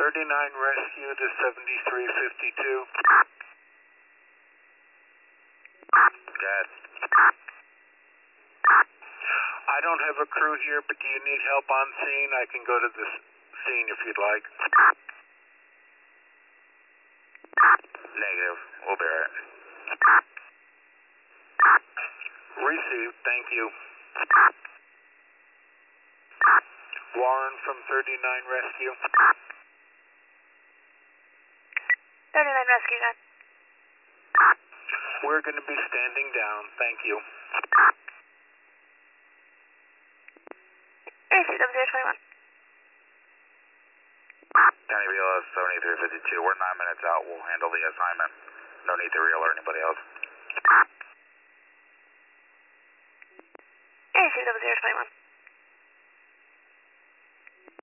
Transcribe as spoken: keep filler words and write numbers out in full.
thirty-nine rescue to seventy-three fifty-two. Good. I don't have a crew here, but do you need help on scene? I can go to the scene if you'd like. Negative. We'll bear it. Received. Thank you. Warren from thirty-nine rescue. thirty-nine rescue, gun. We're going to be standing down. Thank you. Received, double zero twenty-one. County B L S seventy-three fifty-two. We're nine minutes out. We'll handle the assignment. No need to re-alert anybody else. Received, double zero twenty-one.